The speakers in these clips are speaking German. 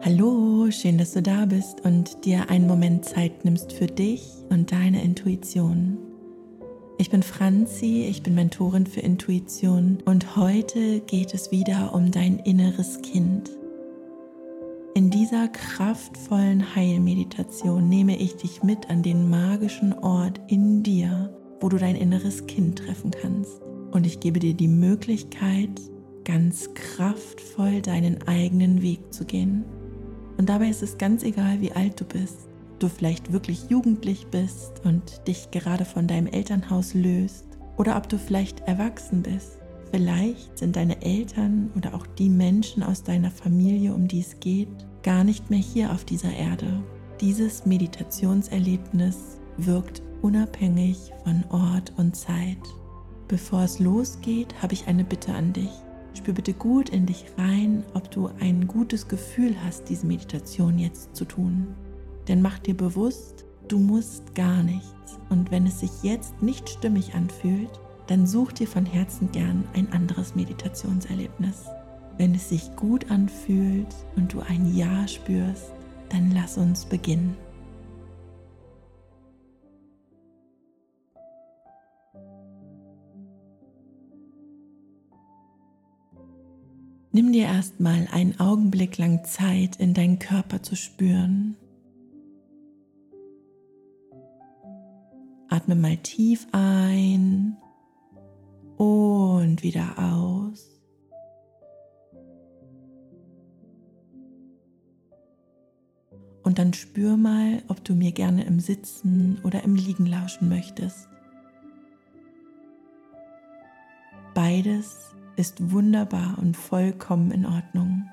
Hallo, schön, dass du da bist und dir einen Moment Zeit nimmst für dich und deine Intuition. Ich bin Franzi, ich bin Mentorin für Intuition und heute geht es wieder um dein inneres Kind. In dieser kraftvollen Heilmeditation nehme ich dich mit an den magischen Ort in dir, wo du dein inneres Kind treffen kannst. Und ich gebe dir die Möglichkeit, ganz kraftvoll deinen eigenen Weg zu gehen. Und dabei ist es ganz egal, wie alt du bist. Du vielleicht wirklich jugendlich bist und dich gerade von deinem Elternhaus löst oder ob du vielleicht erwachsen bist. Vielleicht sind deine Eltern oder auch die Menschen aus deiner Familie, um die es geht, gar nicht mehr hier auf dieser Erde. Dieses Meditationserlebnis wirkt unabhängig von Ort und Zeit. Bevor es losgeht, habe ich eine Bitte an dich. Spür bitte gut in dich rein, ob du ein gutes Gefühl hast, diese Meditation jetzt zu tun. Denn mach dir bewusst, du musst gar nichts. Und wenn es sich jetzt nicht stimmig anfühlt, dann such dir von Herzen gern ein anderes Meditationserlebnis. Wenn es sich gut anfühlt und du ein Ja spürst, dann lass uns beginnen. Nimm dir erstmal einen Augenblick lang Zeit, in deinen Körper zu spüren. Atme mal tief ein und wieder aus. Und dann spür mal, ob du mir gerne im Sitzen oder im Liegen lauschen möchtest. Beides ist wunderbar und vollkommen in Ordnung.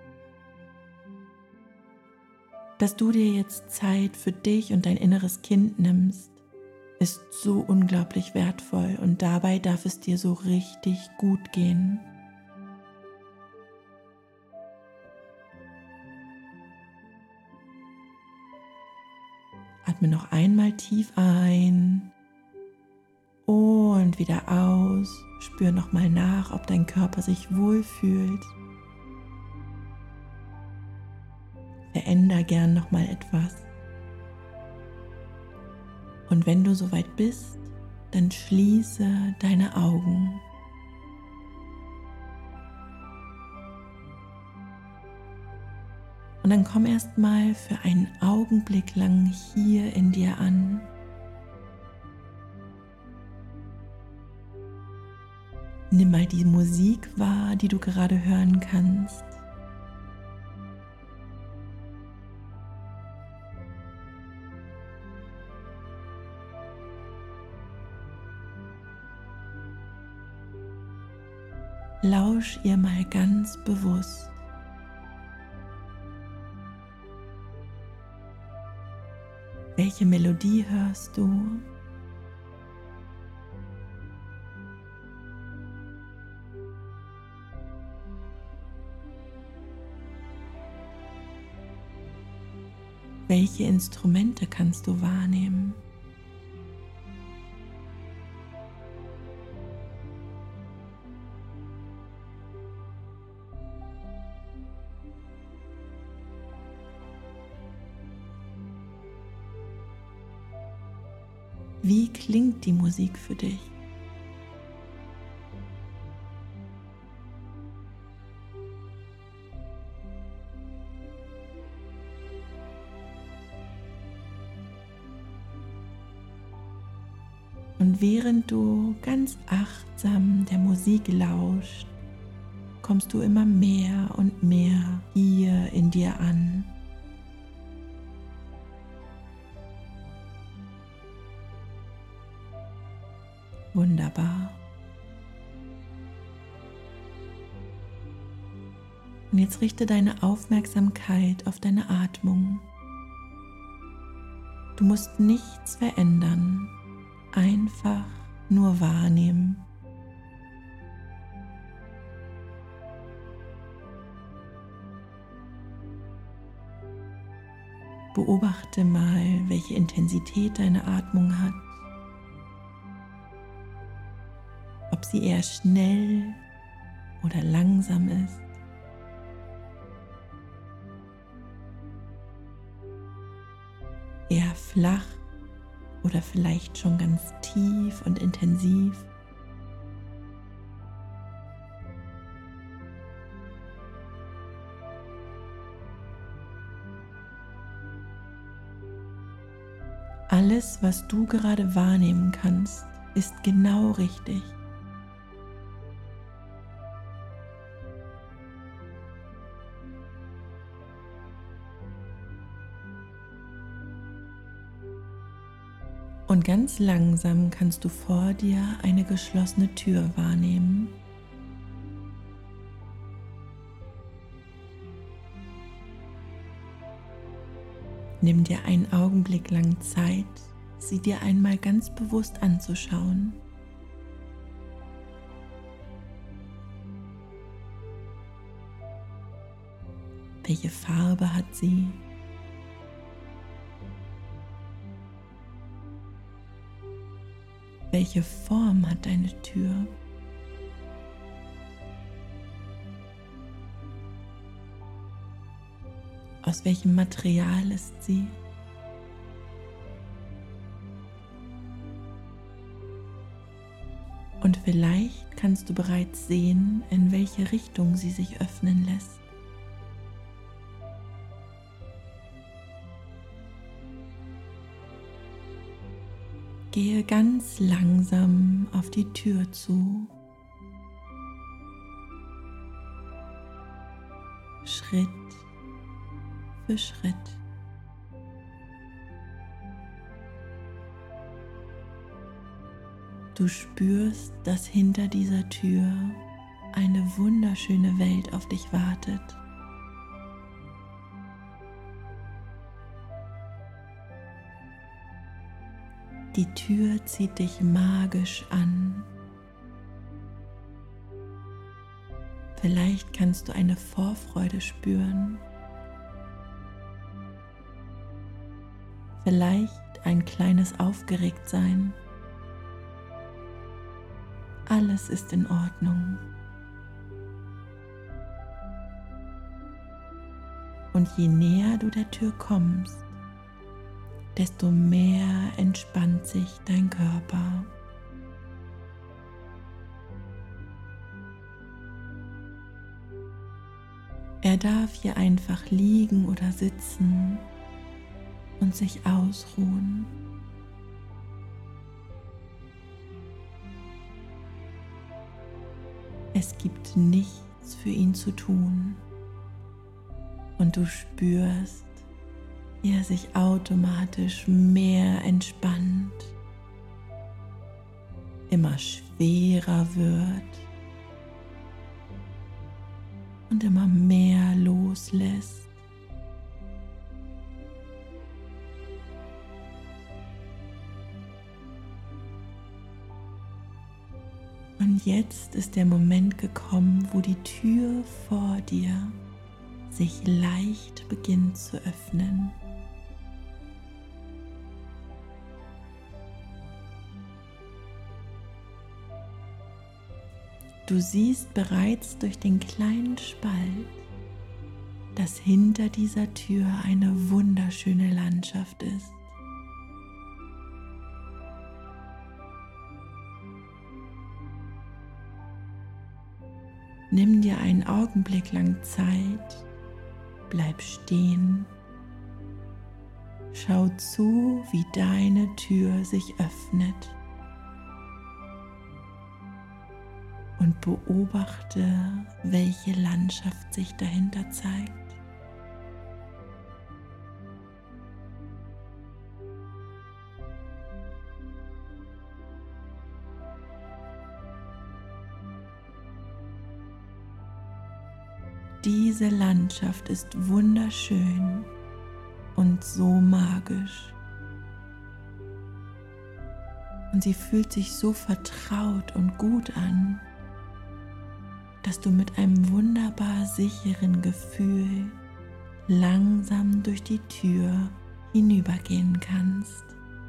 Dass du dir jetzt Zeit für dich und dein inneres Kind nimmst, ist so unglaublich wertvoll und dabei darf es dir so richtig gut gehen. Atme noch einmal tief ein und wieder aus. Spür nochmal nach, ob dein Körper sich wohlfühlt. Veränder gern nochmal etwas. Und wenn du soweit bist, dann schließe deine Augen. Und dann komm erstmal für einen Augenblick lang hier in dir an. Nimm mal die Musik wahr, die du gerade hören kannst. Lausch ihr mal ganz bewusst. Welche Melodie hörst du? Welche Instrumente kannst du wahrnehmen? Wie klingt die Musik für dich? Und während du ganz achtsam der Musik lauscht, kommst du immer mehr und mehr hier in dir an. Wunderbar. Und jetzt richte deine Aufmerksamkeit auf deine Atmung. Du musst nichts verändern. Einfach nur wahrnehmen. Beobachte mal, welche Intensität deine Atmung hat. Ob sie eher schnell oder langsam ist. eher flach oder vielleicht schon ganz tief und intensiv. Alles, was du gerade wahrnehmen kannst, ist genau richtig. Und ganz langsam kannst du vor dir eine geschlossene Tür wahrnehmen. Nimm dir einen Augenblick lang Zeit, sie dir einmal ganz bewusst anzuschauen. Welche Farbe hat sie? Welche Form hat deine Tür? Aus welchem Material ist sie? Und vielleicht kannst du bereits sehen, in welche Richtung sie sich öffnen lässt. Gehe ganz langsam auf die Tür zu. Schritt für Schritt. Du spürst, dass hinter dieser Tür eine wunderschöne Welt auf dich wartet. Die Tür zieht dich magisch an. Vielleicht kannst du eine Vorfreude spüren. Vielleicht ein kleines Aufgeregtsein. Alles ist in Ordnung. Und je näher du der Tür kommst, desto mehr entspannt sich dein Körper. Er darf hier einfach liegen oder sitzen und sich ausruhen. Es gibt nichts für ihn zu tun und du spürst, wie er sich automatisch mehr entspannt, immer schwerer wird und immer mehr loslässt. Und jetzt ist der Moment gekommen, wo die Tür vor dir sich leicht beginnt zu öffnen. Du siehst bereits durch den kleinen Spalt, dass hinter dieser Tür eine wunderschöne Landschaft ist. Nimm dir einen Augenblick lang Zeit, bleib stehen, schau zu, wie deine Tür sich öffnet und beobachte, welche Landschaft sich dahinter zeigt. Diese Landschaft ist wunderschön und so magisch. Und sie fühlt sich so vertraut und gut an, dass du mit einem wunderbar sicheren Gefühl langsam durch die Tür hinübergehen kannst.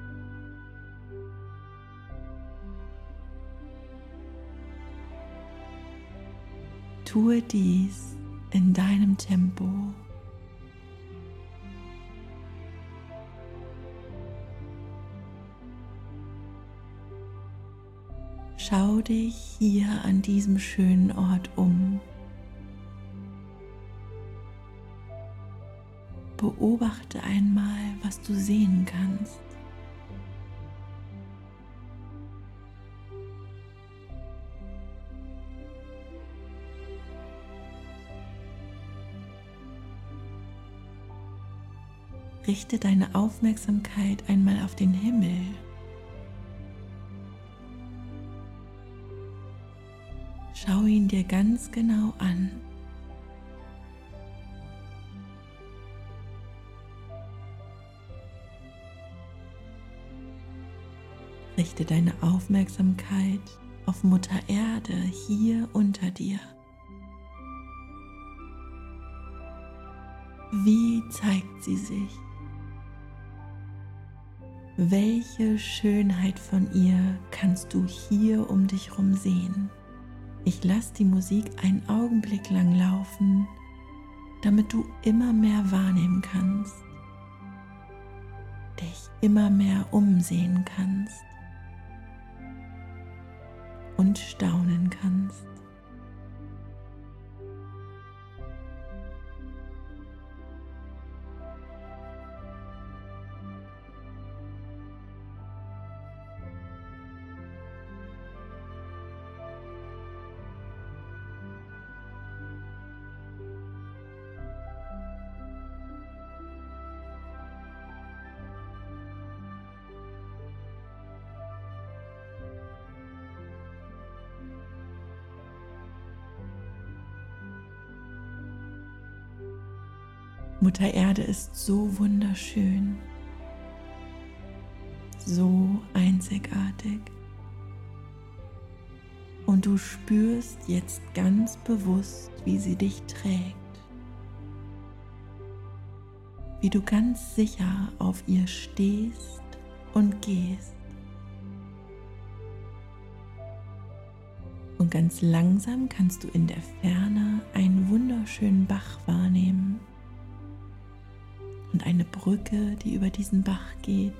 Tue dies in deinem Tempo. Schau dich hier an diesem schönen Ort um. Beobachte einmal, was du sehen kannst. Richte deine Aufmerksamkeit einmal auf den Himmel. Schau ihn dir ganz genau an. Richte deine Aufmerksamkeit auf Mutter Erde hier unter dir. Wie zeigt sie sich? Welche Schönheit von ihr kannst du hier um dich herum sehen? Ich lasse die Musik einen Augenblick lang laufen, damit du immer mehr wahrnehmen kannst, dich immer mehr umsehen kannst und staunen kannst. Mutter Erde ist so wunderschön, so einzigartig. Und du spürst jetzt ganz bewusst, wie sie dich trägt, wie du ganz sicher auf ihr stehst und gehst. Und ganz langsam kannst du in der Ferne einen wunderschönen Bach wahrnehmen und eine Brücke, die über diesen Bach geht.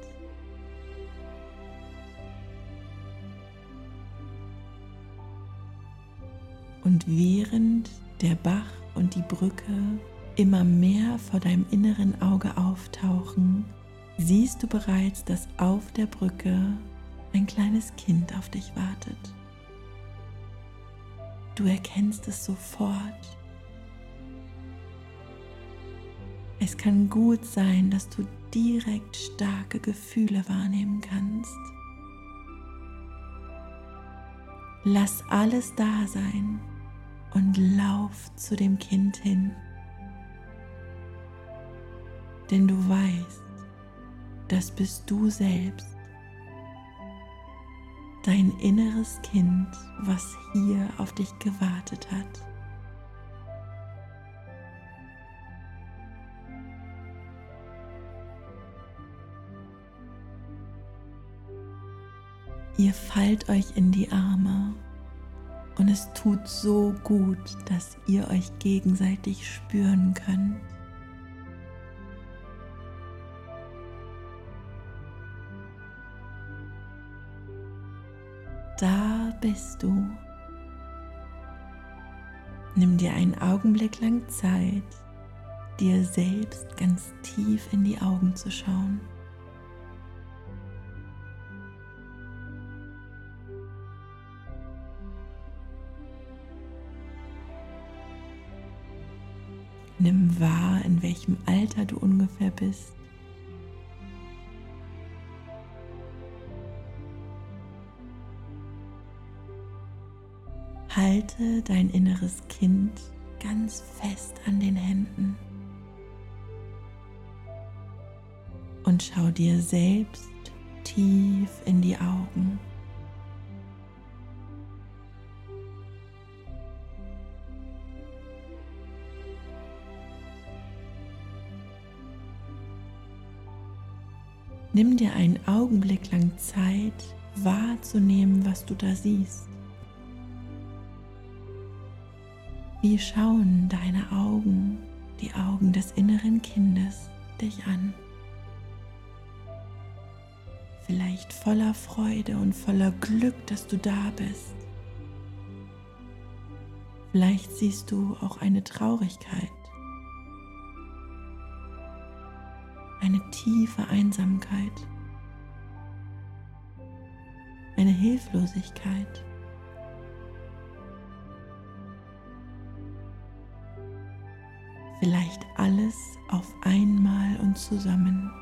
Und während der Bach und die Brücke immer mehr vor deinem inneren Auge auftauchen, siehst du bereits, dass auf der Brücke ein kleines Kind auf dich wartet. Du erkennst es sofort. Es kann gut sein, dass du direkt starke Gefühle wahrnehmen kannst. Lass alles da sein und lauf zu dem Kind hin. Denn du weißt, das bist du selbst. Dein inneres Kind, was hier auf dich gewartet hat. Ihr fallt euch in die Arme und es tut so gut, dass ihr euch gegenseitig spüren könnt. Da bist du. Nimm dir einen Augenblick lang Zeit, dir selbst ganz tief in die Augen zu schauen. Nimm wahr, in welchem Alter du ungefähr bist. Halte dein inneres Kind ganz fest an den Händen und schau dir selbst tief in die Augen. Nimm dir einen Augenblick lang Zeit, wahrzunehmen, was du da siehst. Wie schauen deine Augen, die Augen des inneren Kindes, dich an? vielleicht voller Freude und voller Glück, dass du da bist. Vielleicht siehst du auch eine Traurigkeit, eine tiefe Einsamkeit, eine Hilflosigkeit. Vielleicht alles auf einmal und zusammen.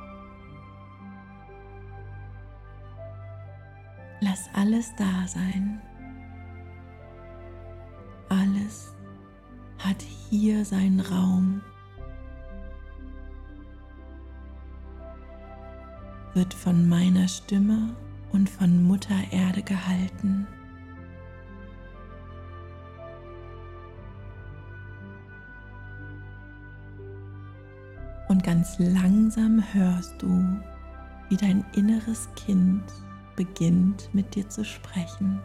Lass alles da sein. Alles hat hier seinen Raum, wird von meiner Stimme und von Mutter Erde gehalten. Und ganz langsam hörst du, wie dein inneres Kind beginnt mit dir zu sprechen.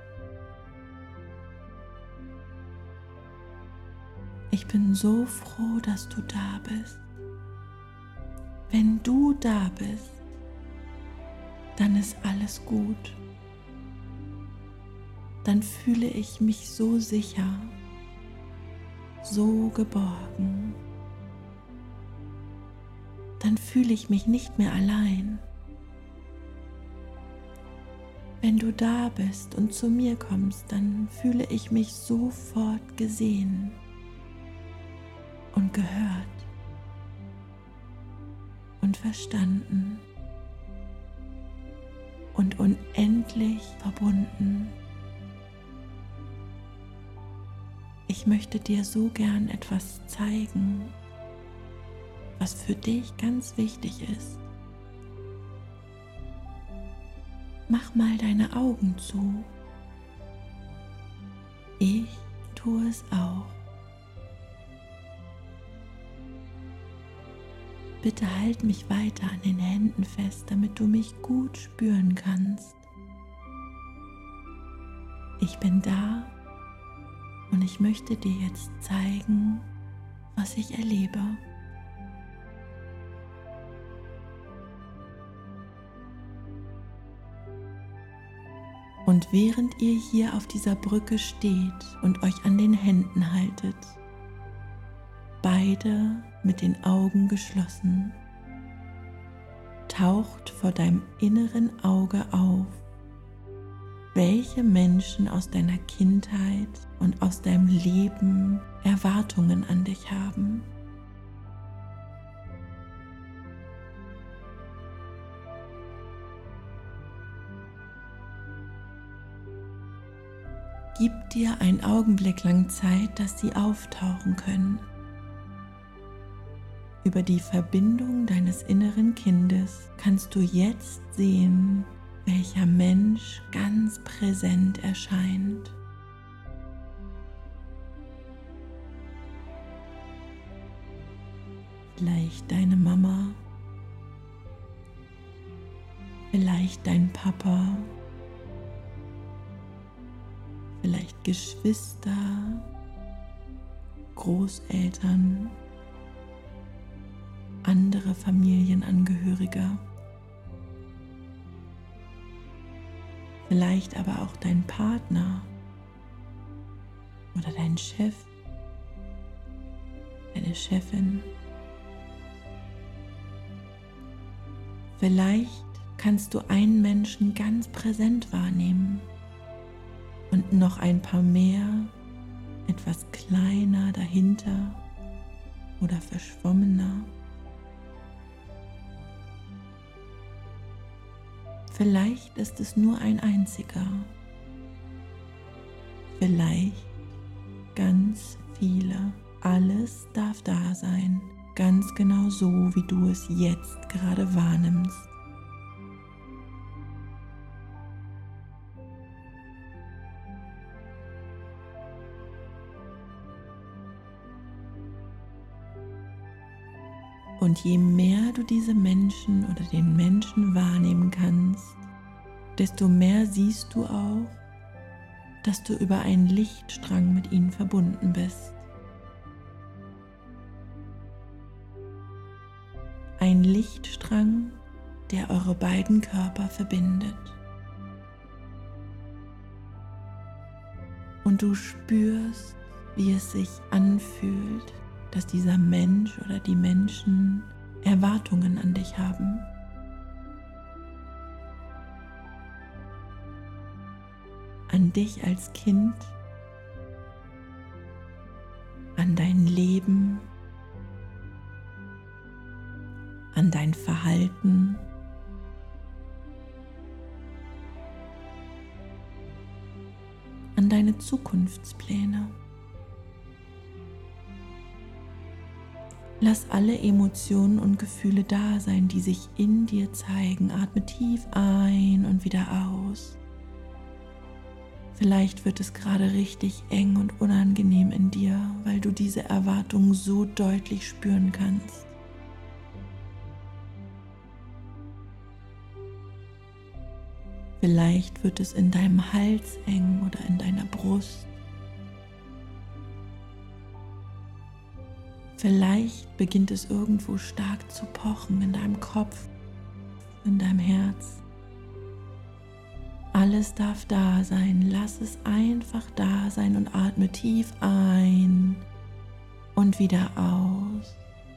Ich bin so froh, dass du da bist. Wenn du da bist, dann ist alles gut. Dann fühle ich mich so sicher, so geborgen. Dann fühle ich mich nicht mehr allein. Wenn du da bist und zu mir kommst, dann fühle ich mich sofort gesehen und gehört und verstanden und unendlich verbunden. Ich möchte dir so gern etwas zeigen, was für dich ganz wichtig ist. Mach mal deine Augen zu. Ich tue es auch. Bitte halt mich weiter an den Händen fest, damit du mich gut spüren kannst. Ich bin da und ich möchte dir jetzt zeigen, was ich erlebe. Und während ihr hier auf dieser Brücke steht und euch an den Händen haltet, beide mit den Augen geschlossen, taucht vor deinem inneren Auge auf, welche Menschen aus deiner Kindheit und aus deinem Leben Erwartungen an dich haben. Gib dir einen Augenblick lang Zeit, dass sie auftauchen können. Über die Verbindung deines inneren Kindes kannst du jetzt sehen, welcher Mensch ganz präsent erscheint. Vielleicht deine Mama, vielleicht dein Papa, vielleicht Geschwister, Großeltern, andere Familienangehörige, vielleicht aber auch dein Partner oder dein Chef, deine Chefin. Vielleicht kannst du einen Menschen ganz präsent wahrnehmen und noch ein paar mehr, etwas kleiner dahinter oder verschwommener. Vielleicht ist es nur ein einziger, vielleicht ganz viele. Alles darf da sein, ganz genau so, wie du es jetzt gerade wahrnimmst. Und je mehr du diese Menschen oder den Menschen wahrnehmen kannst, desto mehr siehst du auch, dass du über einen Lichtstrang mit ihnen verbunden bist. Ein Lichtstrang, der eure beiden Körper verbindet. Und du spürst, wie es sich anfühlt, dass dieser Mensch oder die Menschen Erwartungen an dich haben. An dich als Kind, an dein Leben, an dein Verhalten, an deine Zukunftspläne. Lass alle Emotionen und Gefühle da sein, die sich in dir zeigen. Atme tief ein und wieder aus. Vielleicht wird es gerade richtig eng und unangenehm in dir, weil du diese Erwartung so deutlich spüren kannst. Vielleicht wird es in deinem Hals eng oder in deiner Brust. Vielleicht beginnt es irgendwo stark zu pochen in deinem Kopf, in deinem Herz. Alles darf da sein, lass es einfach da sein und atme tief ein und wieder aus.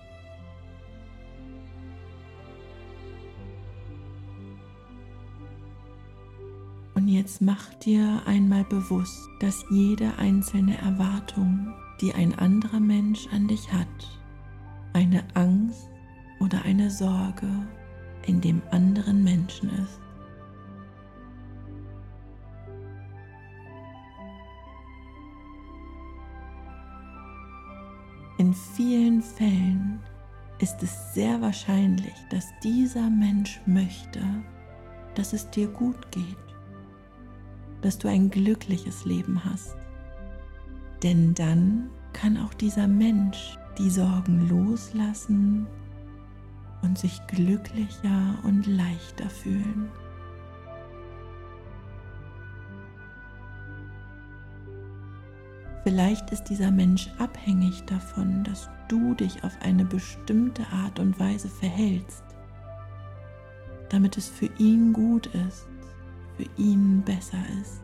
Und jetzt mach dir einmal bewusst, dass jede einzelne Erwartung, die ein anderer Mensch an dich hat, eine Angst oder eine Sorge in dem anderen Menschen ist. In vielen Fällen ist es sehr wahrscheinlich, dass dieser Mensch möchte, dass es dir gut geht, dass du ein glückliches Leben hast. Denn dann kann auch dieser Mensch die Sorgen loslassen und sich glücklicher und leichter fühlen. Vielleicht ist dieser Mensch abhängig davon, dass du dich auf eine bestimmte Art und Weise verhältst, damit es für ihn gut ist, für ihn besser ist.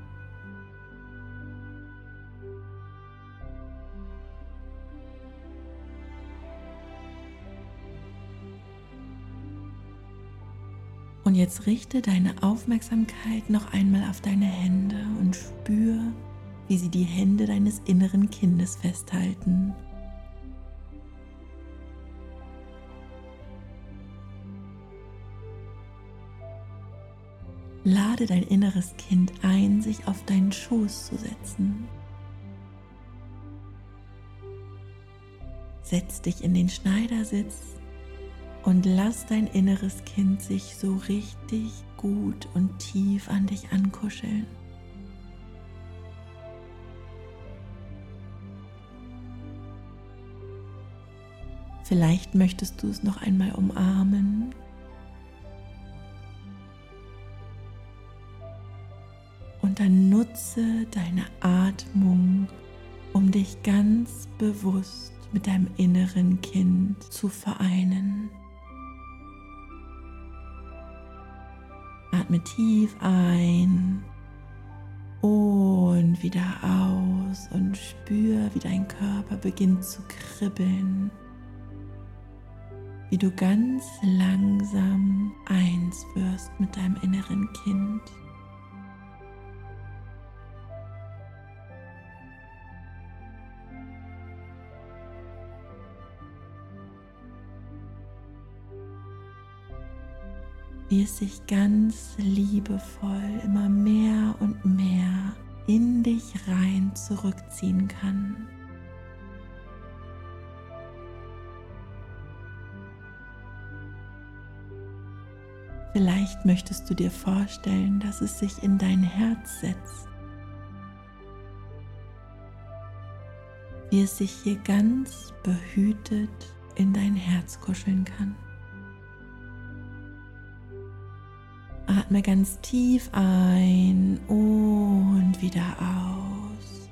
Und jetzt richte deine Aufmerksamkeit noch einmal auf deine Hände und spür, wie sie die Hände deines inneren Kindes festhalten. Lade dein inneres Kind ein, sich auf deinen Schoß zu setzen. Setz dich in den Schneidersitz und lass dein inneres Kind sich so richtig gut und tief an dich ankuscheln. Vielleicht möchtest du es noch einmal umarmen. Und dann nutze deine Atmung, um dich ganz bewusst mit deinem inneren Kind zu vereinen. Atme tief ein und wieder aus und spür, wie dein Körper beginnt zu kribbeln. Wie du ganz langsam eins wirst mit deinem inneren Kind. Wie es sich ganz liebevoll immer mehr und mehr in dich rein zurückziehen kann. Vielleicht möchtest du dir vorstellen, dass es sich in dein Herz setzt, wie es sich hier ganz behütet in dein Herz kuscheln kann. Atme ganz tief ein und wieder aus.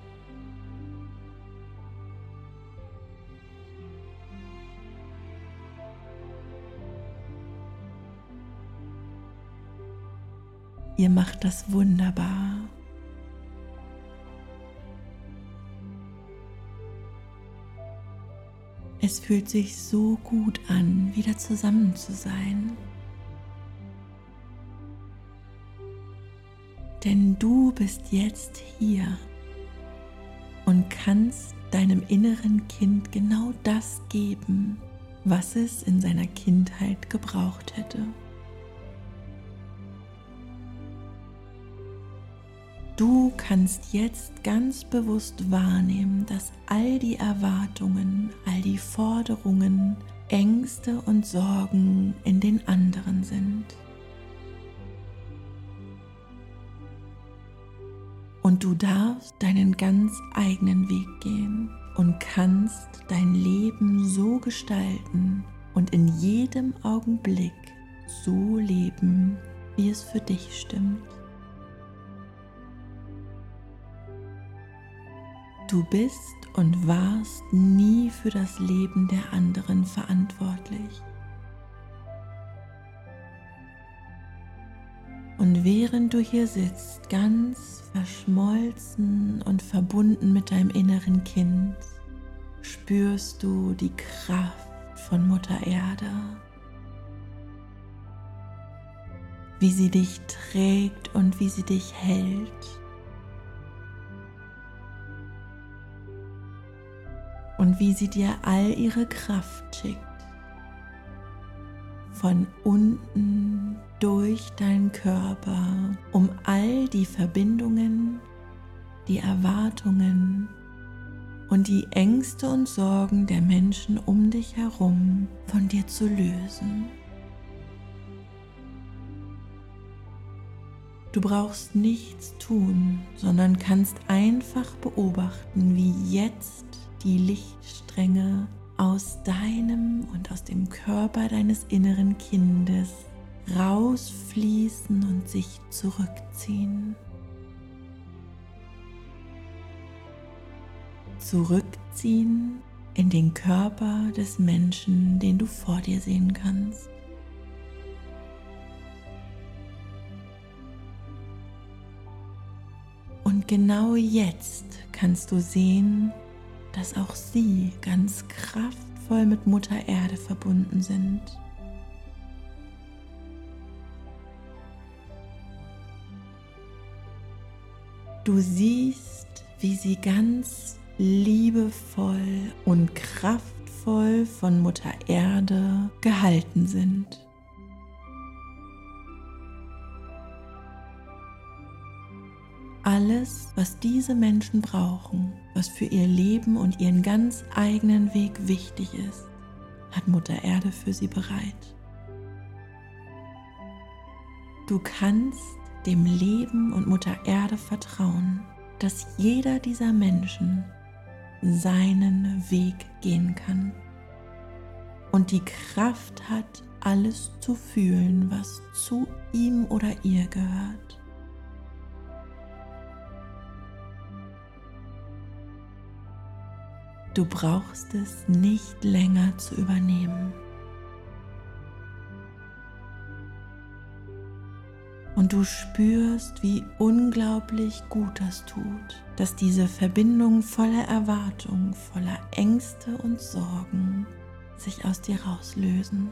Ihr macht das wunderbar. Es fühlt sich so gut an, wieder zusammen zu sein. Denn du bist jetzt hier und kannst deinem inneren Kind genau das geben, was es in seiner Kindheit gebraucht hätte. Du kannst jetzt ganz bewusst wahrnehmen, dass all die Erwartungen, all die Forderungen, Ängste und Sorgen in den anderen sind. Und du darfst deinen ganz eigenen Weg gehen und kannst dein Leben so gestalten und in jedem Augenblick so leben, wie es für dich stimmt. Du bist und warst nie für das Leben der anderen verantwortlich. Und während du hier sitzt, ganz verschmolzen und verbunden mit deinem inneren Kind, spürst du die Kraft von Mutter Erde, wie sie dich trägt und wie sie dich hält. Und wie sie dir all ihre Kraft schickt, von unten durch deinen Körper, um all die Verbindungen, die Erwartungen und die Ängste und Sorgen der Menschen um dich herum von dir zu lösen. Du brauchst nichts tun, sondern kannst einfach beobachten, wie jetzt die Lichtstränge aus deinem und aus dem Körper deines inneren Kindes rausfließen und sich zurückziehen. Zurückziehen in den Körper des Menschen, den du vor dir sehen kannst. Und genau jetzt kannst du sehen, dass auch sie ganz kraftvoll mit Mutter Erde verbunden sind. Du siehst, wie sie ganz liebevoll und kraftvoll von Mutter Erde gehalten sind. Alles, was diese Menschen brauchen, was für ihr Leben und ihren ganz eigenen Weg wichtig ist, hat Mutter Erde für sie bereit. Du kannst dem Leben und Mutter Erde vertrauen, dass jeder dieser Menschen seinen Weg gehen kann und die Kraft hat, alles zu fühlen, was zu ihm oder ihr gehört. Du brauchst es nicht länger zu übernehmen. Und du spürst, wie unglaublich gut das tut, dass diese Verbindung voller Erwartung, voller Ängste und Sorgen sich aus dir rauslösen.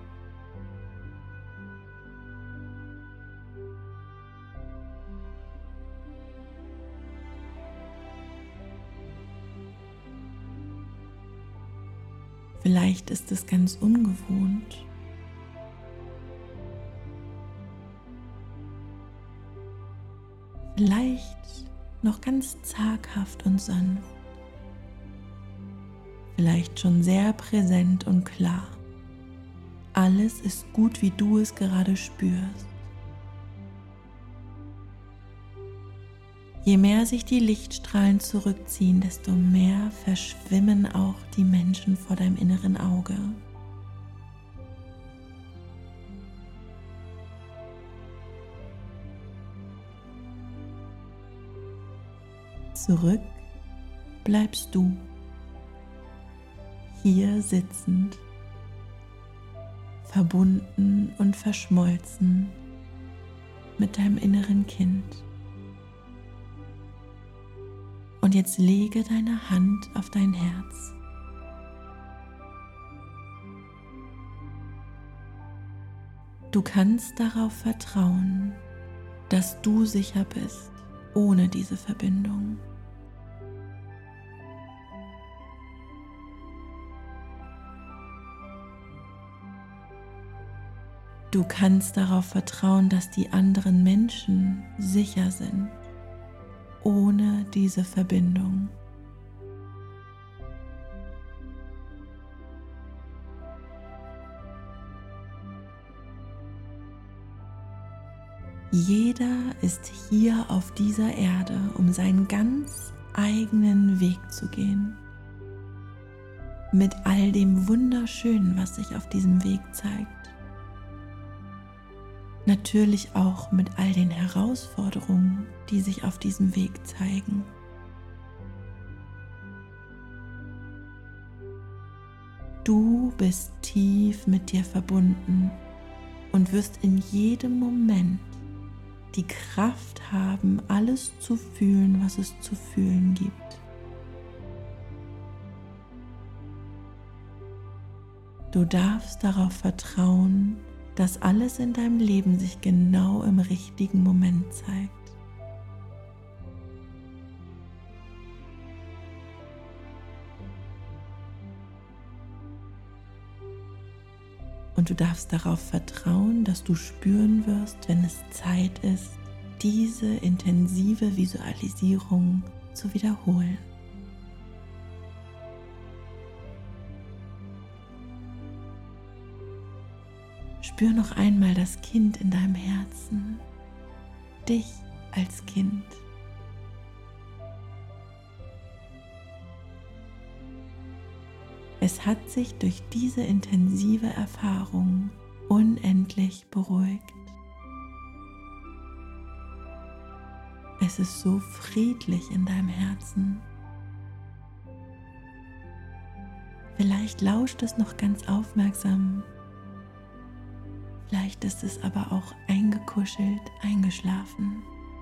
Vielleicht ist es ganz ungewohnt. Vielleicht noch ganz zaghaft und sanft. Vielleicht schon sehr präsent und klar. Alles ist gut, wie du es gerade spürst. Je mehr sich die Lichtstrahlen zurückziehen, desto mehr verschwimmen auch die Menschen vor deinem inneren Auge. Zurück bleibst du, hier sitzend, verbunden und verschmolzen mit deinem inneren Kind. Und jetzt lege deine Hand auf dein Herz. Du kannst darauf vertrauen, dass du sicher bist ohne diese Verbindung. Du kannst darauf vertrauen, dass die anderen Menschen sicher sind ohne diese Verbindung. Jeder ist hier auf dieser Erde, um seinen ganz eigenen Weg zu gehen. Mit all dem Wunderschönen, was sich auf diesem Weg zeigt. Natürlich auch mit all den Herausforderungen, die sich auf diesem Weg zeigen. Du bist tief mit dir verbunden und wirst in jedem Moment die Kraft haben, alles zu fühlen, was es zu fühlen gibt. Du darfst darauf vertrauen, dass alles in deinem Leben sich genau im richtigen Moment zeigt. Und du darfst darauf vertrauen, dass du spüren wirst, wenn es Zeit ist, diese intensive Visualisierung zu wiederholen. Spür noch einmal das Kind in deinem Herzen, dich als Kind. Es hat sich durch diese intensive Erfahrung unendlich beruhigt. Es ist so friedlich in deinem Herzen. Vielleicht lauscht es noch ganz aufmerksam. Vielleicht ist es aber auch eingekuschelt, eingeschlafen.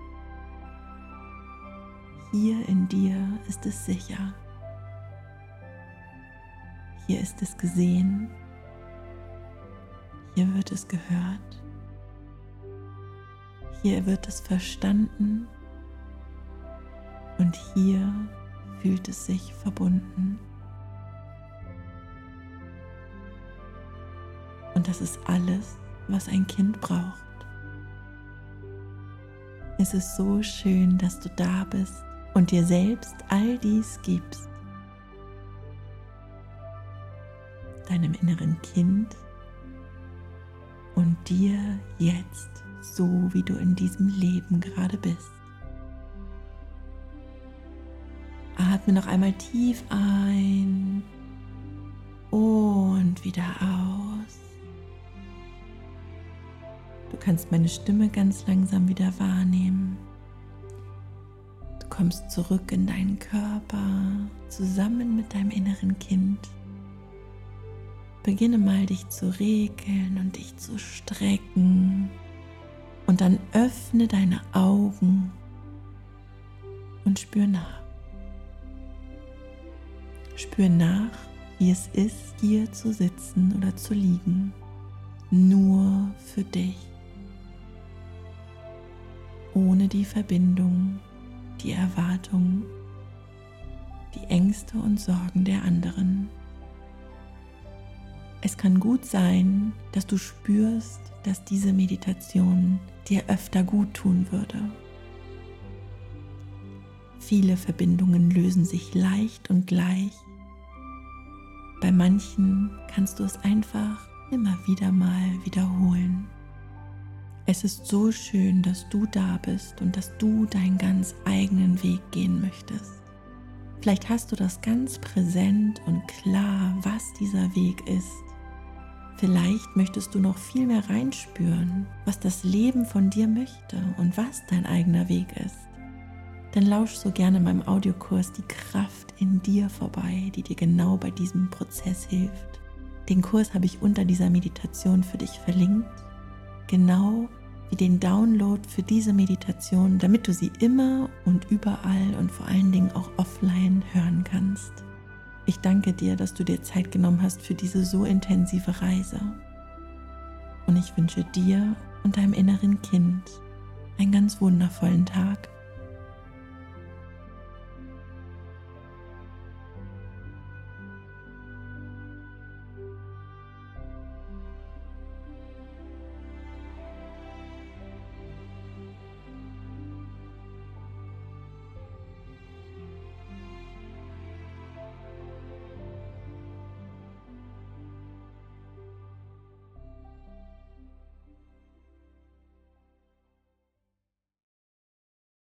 Hier in dir ist es sicher. Hier ist es gesehen. Hier wird es gehört. Hier wird es verstanden. Und hier fühlt es sich verbunden. Und das ist alles, was ein Kind braucht. Es ist so schön, dass du da bist und dir selbst all dies gibst. Deinem inneren Kind und dir jetzt, so wie du in diesem Leben gerade bist. Atme noch einmal tief ein und wieder aus. Du kannst meine Stimme ganz langsam wieder wahrnehmen. Du kommst zurück in deinen Körper, zusammen mit deinem inneren Kind. Beginne mal, dich zu regeln und dich zu strecken. Und dann öffne deine Augen und spür nach. Spür nach, wie es ist, hier zu sitzen oder zu liegen. Nur für dich. Ohne die Verbindung, die Erwartung, die Ängste und Sorgen der anderen. Es kann gut sein, dass du spürst, dass diese Meditation dir öfter gut tun würde. Viele Verbindungen lösen sich leicht und gleich. Bei manchen kannst du es einfach immer wieder mal wiederholen. Es ist so schön, dass du da bist und dass du deinen ganz eigenen Weg gehen möchtest. Vielleicht hast du das ganz präsent und klar, was dieser Weg ist. Vielleicht möchtest du noch viel mehr reinspüren, was das Leben von dir möchte und was dein eigener Weg ist. Dann lausch so gerne in meinem Audiokurs Die Kraft in dir vorbei, die dir genau bei diesem Prozess hilft. Den Kurs habe ich unter dieser Meditation für dich verlinkt, genau den Download für diese Meditation, damit du sie immer und überall und vor allen Dingen auch offline hören kannst. Ich danke dir, dass du dir Zeit genommen hast für diese so intensive Reise. Und ich wünsche dir und deinem inneren Kind einen ganz wundervollen Tag.